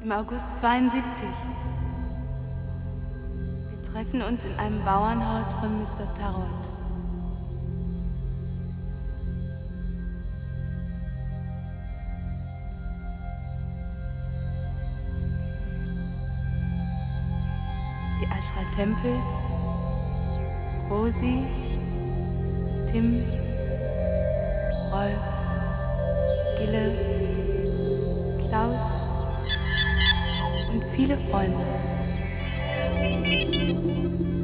im August 72. Wir treffen uns in einem Bauernhaus von Mr. Tarot. Die Ashra Tempels, Rosi, Tim, Rolf, Gille, Klaus und viele Freunde.